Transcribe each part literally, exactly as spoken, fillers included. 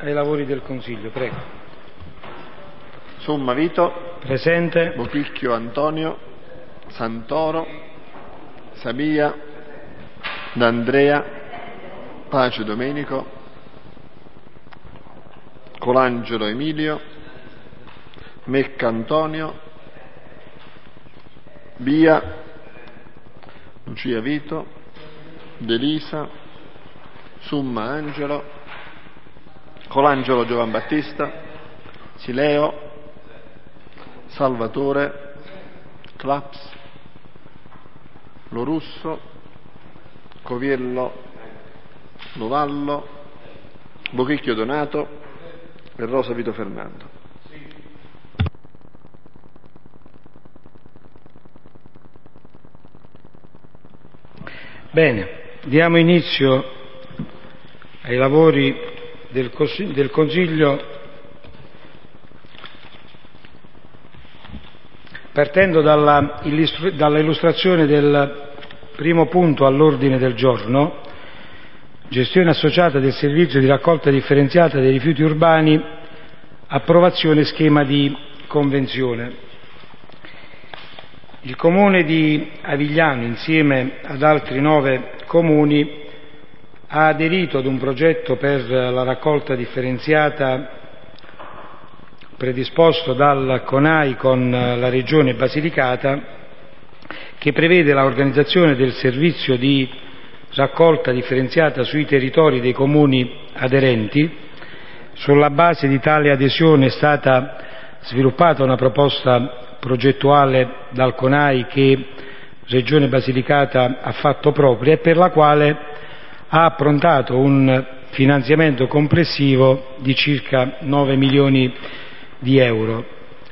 ai lavori del Consiglio. Prego. Somma Vito. Presente. Bochicchio Antonio. Santoro. Sabia. D'Andrea. Pace Domenico. Colangelo Emilio. Mecca Antonio. Bia. Lucia Vito. Delisa. Summa Angelo. Colangelo Giovan Battista. Sileo. Salvatore. Claps. Lorusso. Coviello. Novallo. Bochicchio Donato e Rosa Vito Fernando. Bene, diamo inizio ai lavori del Consiglio partendo dalla, dalla illustrazione del primo punto all'ordine del giorno, gestione associata del servizio di raccolta differenziata dei rifiuti urbani, approvazione schema di convenzione. Il Comune di Avigliano, insieme ad altri nove comuni, ha aderito ad un progetto per la raccolta differenziata predisposto dal CONAI con la Regione Basilicata, che prevede l'organizzazione del servizio di raccolta differenziata sui territori dei comuni aderenti. Sulla base di tale adesione è stata sviluppata una proposta progettuale dal CONAI che Regione Basilicata ha fatto propria e per la quale ha approntato un finanziamento complessivo di circa nove milioni di euro.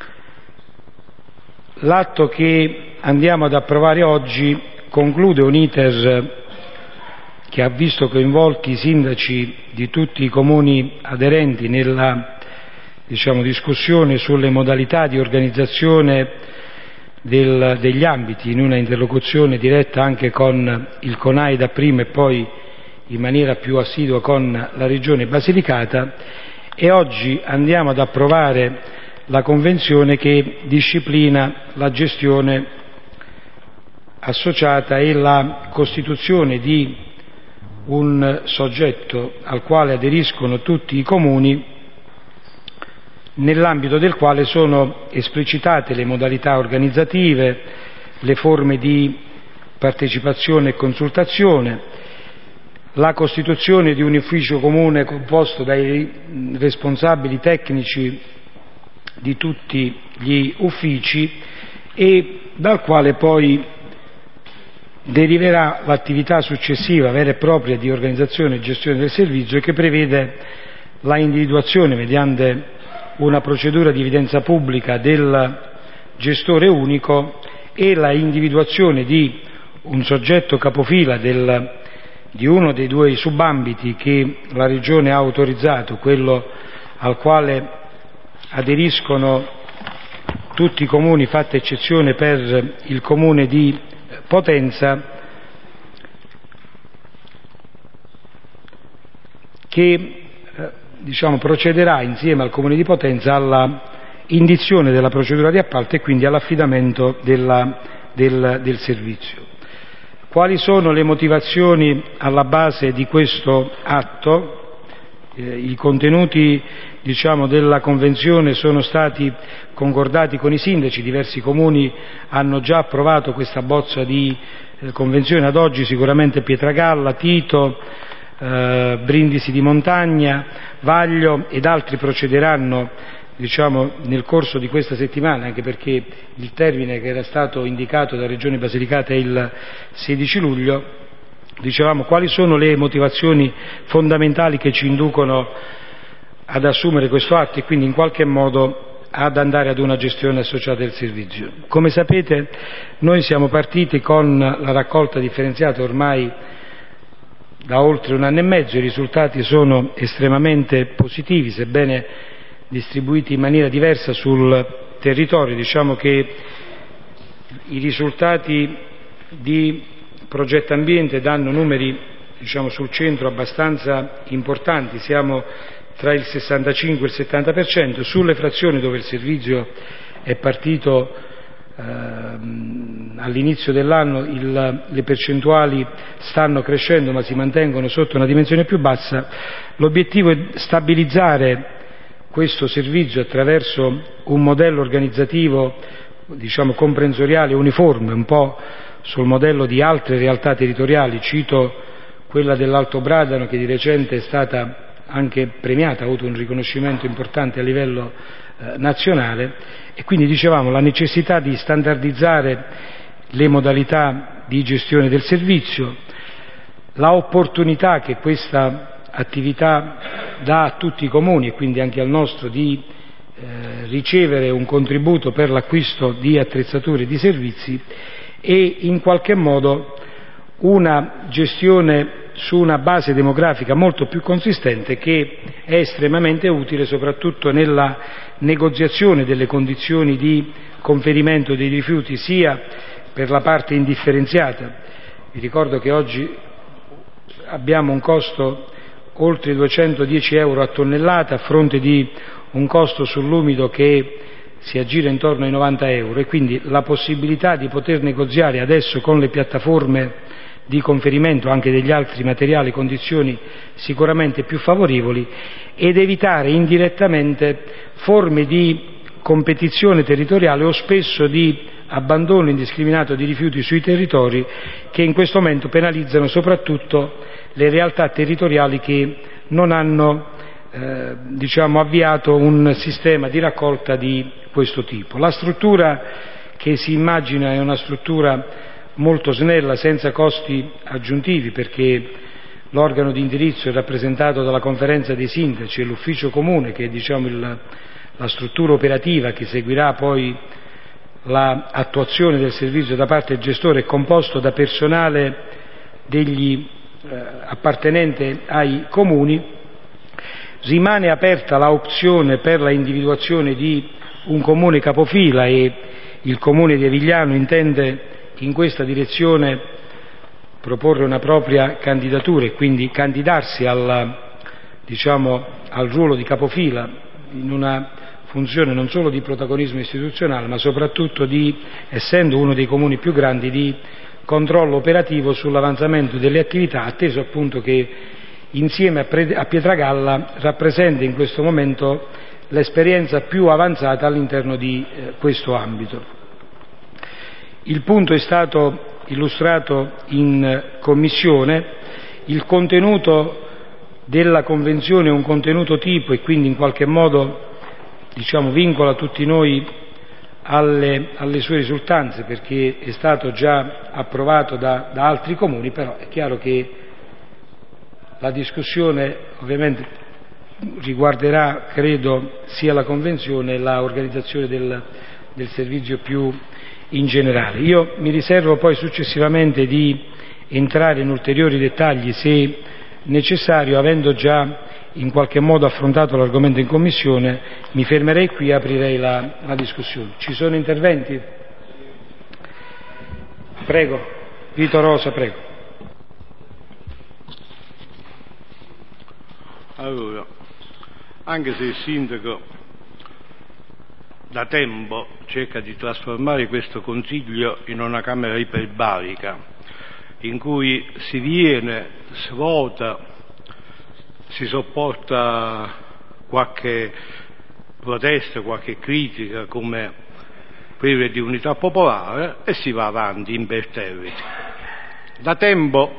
L'atto che andiamo ad approvare oggi conclude un iter che ha visto coinvolti i sindaci di tutti i comuni aderenti nella diciamo, discussione sulle modalità di organizzazione del, degli ambiti, in una interlocuzione diretta anche con il CONAI dapprima e poi in maniera più assidua con la Regione Basilicata, e oggi andiamo ad approvare la convenzione che disciplina la gestione associata e la costituzione di un soggetto al quale aderiscono tutti i comuni, nell'ambito del quale sono esplicitate le modalità organizzative, le forme di partecipazione e consultazione, la costituzione di un ufficio comune composto dai responsabili tecnici di tutti gli uffici e dal quale poi deriverà l'attività successiva vera e propria di organizzazione e gestione del servizio, che prevede la individuazione mediante una procedura di evidenza pubblica del gestore unico e la individuazione di un soggetto capofila del, di uno dei due subambiti che la Regione ha autorizzato, quello al quale aderiscono tutti i comuni, fatta eccezione per il comune di Potenza, che diciamo, procederà insieme al Comune di Potenza alla indizione della procedura di appalto e quindi all'affidamento della, del, del servizio. Quali sono le motivazioni alla base di questo atto? Eh, I contenuti diciamo, della Convenzione sono stati concordati con i sindaci, diversi comuni hanno già approvato questa bozza di eh, Convenzione ad oggi, sicuramente Pietragalla, Tito, eh, Brindisi di Montagna, Vaglio ed altri procederanno diciamo, nel corso di questa settimana, anche perché il termine che era stato indicato da Regione Basilicata è il sedici luglio. Dicevamo quali sono le motivazioni fondamentali che ci inducono ad assumere questo atto e quindi in qualche modo ad andare ad una gestione associata del servizio. Come sapete noi siamo partiti con la raccolta differenziata ormai da oltre un anno e mezzo, i risultati sono estremamente positivi, sebbene distribuiti in maniera diversa sul territorio. Diciamo che i risultati di Progetto Ambiente danno numeri diciamo, sul centro abbastanza importanti, siamo tra il sessantacinque e il settanta per cento, sulle frazioni dove il servizio è partito ehm, all'inizio dell'anno il, le percentuali stanno crescendo ma si mantengono sotto una dimensione più bassa. L'obiettivo è stabilizzare questo servizio attraverso un modello organizzativo, diciamo, comprensoriale uniforme, un po' sul modello di altre realtà territoriali. Cito quella dell'Alto Bradano, che di recente è stata anche premiata, ha avuto un riconoscimento importante a livello eh, nazionale, e quindi dicevamo la necessità di standardizzare le modalità di gestione del servizio, la opportunità che questa attività dà a tutti i comuni e quindi anche al nostro di eh, ricevere un contributo per l'acquisto di attrezzature e di servizi, e in qualche modo una gestione su una base demografica molto più consistente, che è estremamente utile soprattutto nella negoziazione delle condizioni di conferimento dei rifiuti, sia per la parte indifferenziata. Vi ricordo che oggi abbiamo un costo oltre i duecentodieci euro a tonnellata, a fronte di un costo sull'umido che si aggira intorno ai novanta euro, e quindi la possibilità di poter negoziare adesso con le piattaforme di conferimento anche degli altri materiali condizioni sicuramente più favorevoli, ed evitare indirettamente forme di competizione territoriale o spesso di abbandono indiscriminato di rifiuti sui territori, che in questo momento penalizzano soprattutto le realtà territoriali che non hanno eh, diciamo, avviato un sistema di raccolta di questo tipo. La struttura che si immagina è una struttura molto snella, senza costi aggiuntivi, perché l'organo di indirizzo è rappresentato dalla conferenza dei sindaci, e l'ufficio comune, che è diciamo, il, la struttura operativa che seguirà poi l'attuazione del servizio da parte del gestore, è composto da personale degli, eh, appartenente ai comuni. Rimane aperta la opzione per la individuazione di un comune capofila, e il comune di Avigliano intende in questa direzione proporre una propria candidatura e quindi candidarsi alla, diciamo, al ruolo di capofila, in una funzione non solo di protagonismo istituzionale, ma soprattutto di, essendo uno dei comuni più grandi, di controllo operativo sull'avanzamento delle attività, atteso appunto che insieme a Pietragalla rappresenta in questo momento l'esperienza più avanzata all'interno di eh, questo ambito. Il punto è stato illustrato in commissione. Il contenuto della convenzione è un contenuto tipo, e quindi in qualche modo, diciamo, vincola tutti noi alle, alle sue risultanze, perché è stato già approvato da, da altri comuni, però è chiaro che la discussione ovviamente riguarderà, credo, sia la convenzione che l'organizzazione del, del servizio più in generale. Io mi riservo poi successivamente di entrare in ulteriori dettagli se necessario, avendo già in qualche modo affrontato l'argomento in commissione. Mi fermerei qui e aprirei la, la discussione. Ci sono interventi? Prego, Vito Rosa, prego. Allora, anche se il sindaco da tempo cerca di trasformare questo Consiglio in una Camera iperbarica, in cui si viene, si vota, si sopporta qualche protesta, qualche critica come prive di unità popolare e si va avanti imperterriti. Da tempo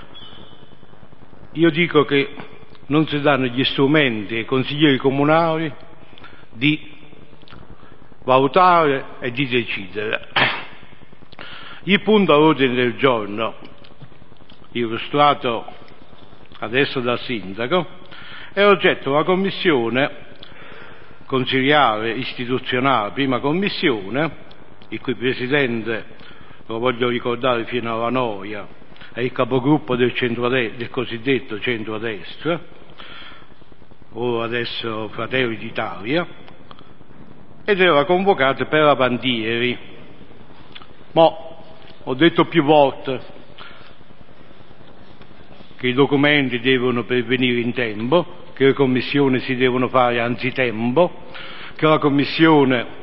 io dico che non si danno gli strumenti ai consiglieri comunali di valutare e di decidere. Il punto all'ordine del giorno, illustrato adesso dal sindaco, è oggetto di una commissione consiliare istituzionale, prima commissione, il cui presidente, lo voglio ricordare fino alla noia, è il capogruppo del, del cosiddetto centrodestra, o adesso Fratelli d'Italia, ed era convocata per avantieri. Ma ho detto più volte che i documenti devono pervenire in tempo, che che le commissioni si devono fare anzitempo, che la commissione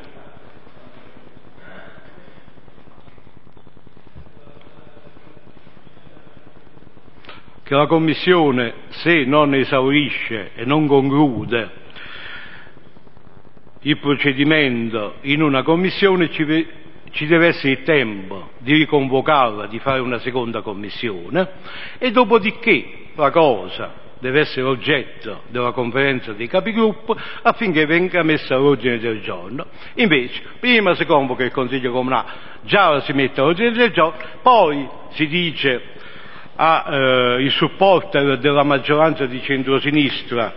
che la commissione, se non esaurisce e non conclude il procedimento in una commissione, ci, ci deve essere il tempo di riconvocarla, di fare una seconda commissione, e dopodiché la cosa deve essere oggetto della conferenza dei capigruppo affinché venga messa all'ordine del giorno. Invece prima si convoca il Consiglio Comunale, già si mette all'ordine del giorno, poi si dice ha eh, il supporto della maggioranza di centrosinistra,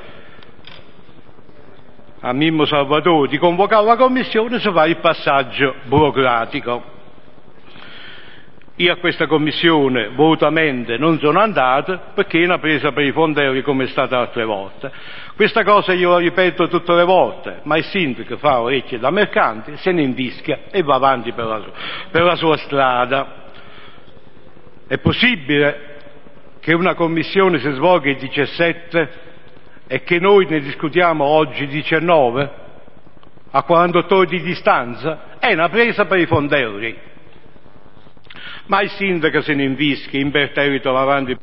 a Mimmo Salvatore, di convocare la commissione, si fa il passaggio burocratico. Io a questa commissione volutamente non sono andato perché è una presa per i fondelli come è stata altre volte. Questa cosa io la ripeto tutte le volte, ma il sindaco fa orecchie da mercante, se ne infischia e va avanti per la, per la sua strada. È possibile che una commissione si svolga il diciassette e che noi ne discutiamo oggi diciannove, a quarantotto ore di distanza? È una presa per i fondelli. Ma il sindaco se ne infischia, imperterrito va avanti.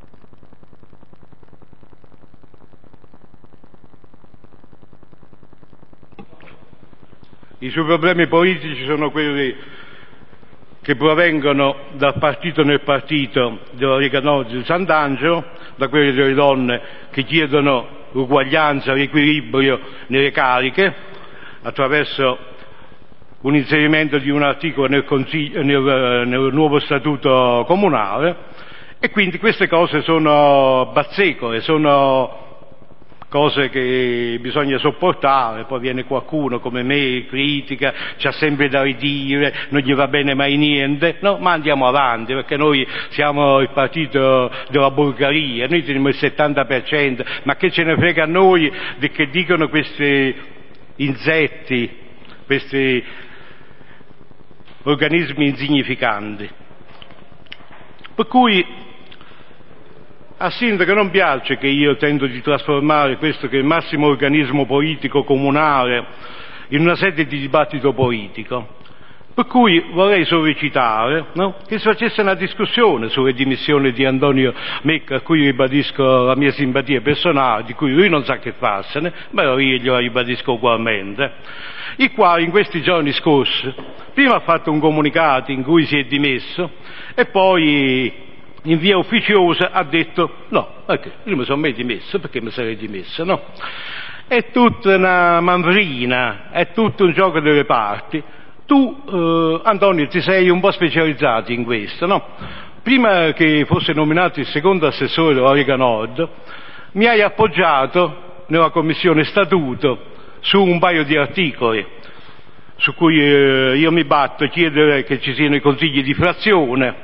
I suoi problemi politici sono quelli che provengono dal partito nel partito della Lega Nord di Sant'Angelo, da quelli delle donne che chiedono l'uguaglianza, l'equilibrio nelle cariche, attraverso un inserimento di un articolo nel, nel, nel nuovo statuto comunale, e quindi queste cose sono bazzecole, sono cose che bisogna sopportare. Poi viene qualcuno come me, critica, c'ha sempre da ridire, non gli va bene mai niente, no, ma andiamo avanti, perché noi siamo il partito della Bulgaria, noi teniamo il settanta per cento, ma che ce ne frega a noi di che dicono questi insetti, questi organismi insignificanti. Per cui a sindaco non piace che io tento di trasformare questo che è il massimo organismo politico comunale in una sede di dibattito politico, per cui vorrei sollecitare, no, che si facesse una discussione sulle dimissioni di Antonio Mecca, a cui ribadisco la mia simpatia personale, di cui lui non sa che farsene, ma io gliela ribadisco ugualmente, il quale in questi giorni scorsi prima ha fatto un comunicato in cui si è dimesso e poi in via ufficiosa ha detto no, perché io mi sono mai dimesso, perché mi sarei dimesso, no? È tutta una manfrina, è tutto un gioco delle parti. Tu, eh, Antonio, ti sei un po' specializzato in questo, no? Prima che fosse nominato il secondo assessore della Lega Nord, mi hai appoggiato nella commissione statuto su un paio di articoli su cui eh, io mi batto a chiedere che ci siano i consigli di frazione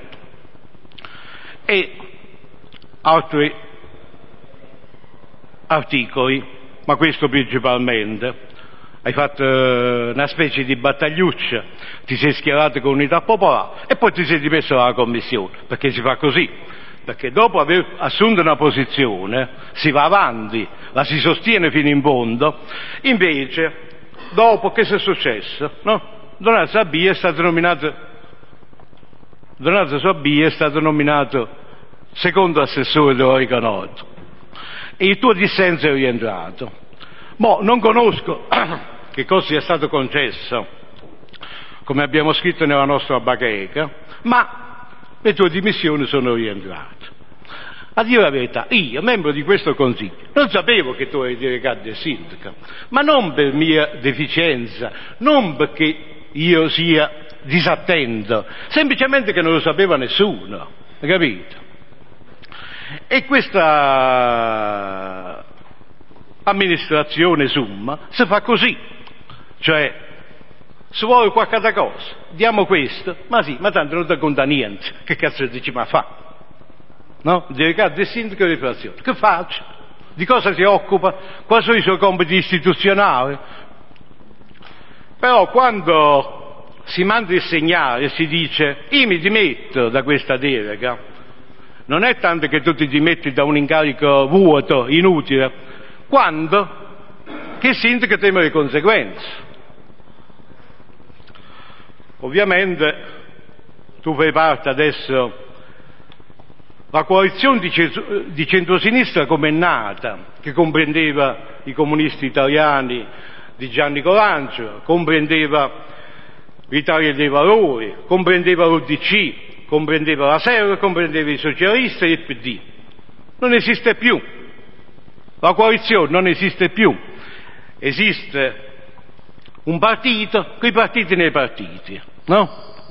e altri articoli, ma questo principalmente. Hai fatto una specie di battagliuccia, ti sei schierato con Unità Popolare e poi ti sei dimesso dalla commissione, perché si fa così, perché dopo aver assunto una posizione si va avanti, la si sostiene fino in fondo. Invece dopo che è successo? No? Donato Sabia è stato nominato Donato Sabia è stato nominato secondo assessore della Lega Nord e il tuo dissenso è rientrato. Mo non conosco che cosa sia stato concesso, come abbiamo scritto nella nostra bacheca, ma le tue dimissioni sono rientrate. A dire la verità, io, membro di questo Consiglio, non sapevo che tu eri delegato del sindaco, ma non per mia deficienza, non perché io sia disattento, semplicemente che non lo sapeva nessuno, hai capito? E questa amministrazione Summa si fa così, cioè se vuole qualche cosa, diamo questo, ma sì, ma tanto non ti conta niente, che cazzo dici ma fa? No? Delegato del sindaco di frazione, che faccia? Di cosa si occupa? Quali sono i suoi compiti istituzionali? Però quando si manda il segnale e si dice io mi dimetto da questa delega, non è tanto che tu ti dimetti da un incarico vuoto, inutile. quando che il sindaco teme le conseguenze. Ovviamente tu fai parte adesso, la coalizione di, ce- di centrosinistra come è nata, che comprendeva i comunisti italiani di Gianni Colancio, comprendeva l'Italia dei Valori, comprendeva l'U D C, comprendeva la S E R, comprendeva i socialisti e il P D. Non esiste più. La coalizione non esiste più. Esiste un partito con i partiti nei partiti, no?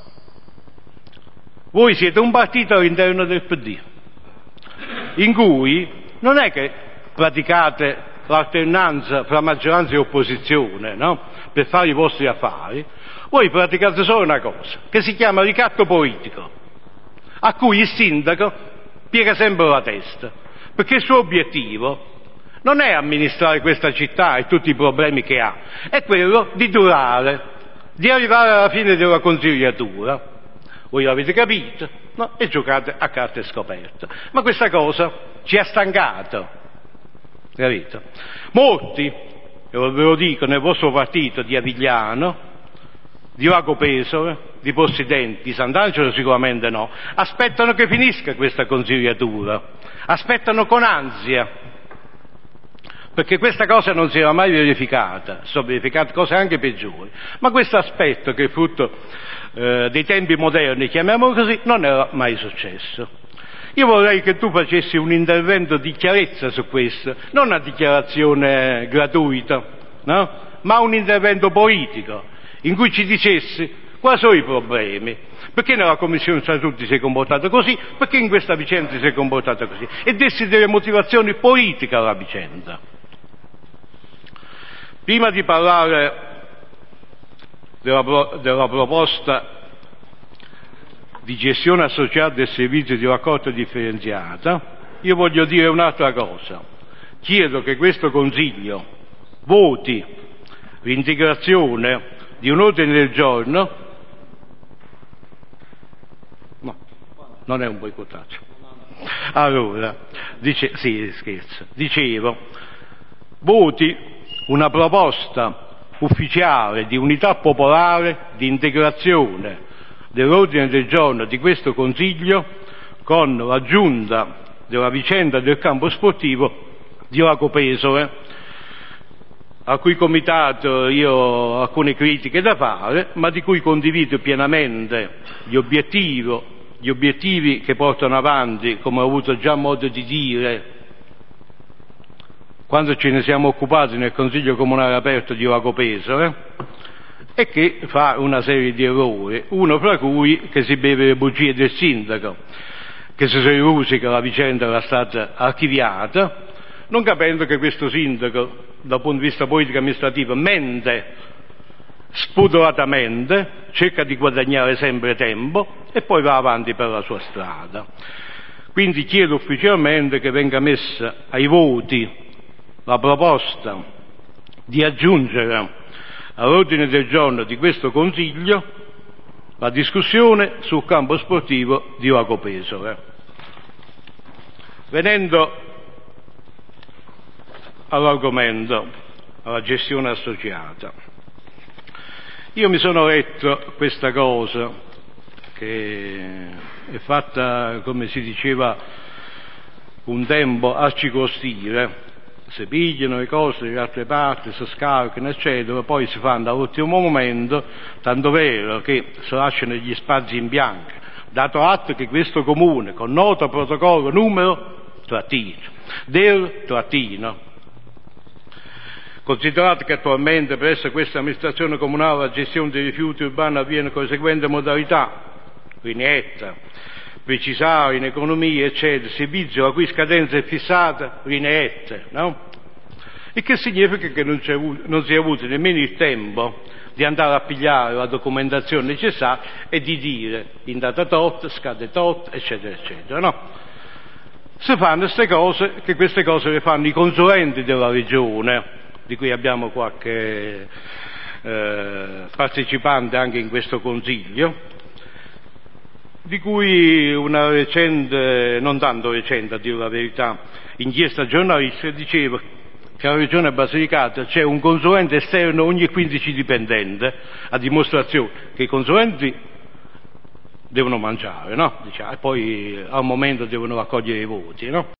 Voi siete un partito all'interno del P D, in cui non è che praticate l'alternanza fra maggioranza e opposizione, no? Per fare i vostri affari. Voi praticate solo una cosa, che si chiama ricatto politico, a cui il sindaco piega sempre la testa, perché il suo obiettivo non è amministrare questa città e tutti i problemi che ha, è quello di durare, di arrivare alla fine della consigliatura. Voi l'avete capito, no? E giocate a carte scoperte. Ma questa cosa ci ha stancato, capito? Molti, e ve lo dico, nel vostro partito di Avigliano, di Lago Pesaro, di Possidenti, di Sant'Angelo sicuramente no, aspettano che finisca questa consigliatura, aspettano con ansia, perché questa cosa non si era mai verificata, sono verificate cose anche peggiori, ma questo aspetto che è frutto eh, dei tempi moderni, chiamiamolo così, non era mai successo. Io vorrei che tu facessi un intervento di chiarezza su questo, non una dichiarazione gratuita, no? Ma un intervento politico, in cui ci dicessi quali sono i problemi, perché nella Commissione Statuti si è comportato così, perché in questa vicenda si è comportato così, e dessi delle motivazioni politiche alla vicenda. Prima di parlare della, della proposta di gestione associata del servizio di raccolta differenziata, io voglio dire un'altra cosa. Chiedo che questo Consiglio voti l'integrazione di un ordine del giorno. No, non è un boicottaggio. Allora, dice, sì, scherzo. Dicevo, voti una proposta ufficiale di unità popolare di integrazione dell'ordine del giorno di questo Consiglio con l'aggiunta della vicenda del campo sportivo di Lago Pesaro, a cui comitato io ho alcune critiche da fare, ma di cui condivido pienamente gli obiettivi, gli obiettivi che portano avanti, come ho avuto già modo di dire quando ce ne siamo occupati nel Consiglio Comunale Aperto di Lago Pesaro, eh, e che fa una serie di errori, uno fra cui che si beve le bugie del sindaco, che si sono illusi che la vicenda era stata archiviata, non capendo che questo sindaco, dal punto di vista politico-amministrativo, mente spudoratamente, cerca di guadagnare sempre tempo e poi va avanti per la sua strada. Quindi chiedo ufficialmente che venga messa ai voti la proposta di aggiungere all'ordine del giorno di questo Consiglio la discussione sul campo sportivo di Lago Pesaro. Venendo all'argomento, alla gestione associata, io mi sono letto questa cosa che è fatta, come si diceva un tempo, a circoscrivere. Si pigliano le cose da altre parti, si scaricano, eccetera, poi si fanno all'ultimo momento, tanto vero che si lasciano gli spazi in bianco, dato atto che questo comune, con nota protocollo numero trattino, del trattino, considerato che attualmente presso questa amministrazione comunale la gestione dei rifiuti urbani avviene con le seguenti modalità: lineetta, precisare in economia, eccetera, servizio la cui scadenza è fissata, lineette, no? Il che significa che non, c'è, non si è avuto nemmeno il tempo di andare a pigliare la documentazione necessaria e di dire in data tot, scade tot, eccetera, eccetera, no? Si fanno queste cose, che queste cose le fanno i consulenti della regione, di cui abbiamo qualche eh, partecipante anche in questo Consiglio, di cui una recente, non tanto recente a dire la verità, inchiesta giornalistica diceva che alla Regione Basilicata c'è un consulente esterno ogni quindici dipendenti, a dimostrazione che i consulenti devono mangiare, no? Diciamo, e poi al momento devono raccogliere i voti, no?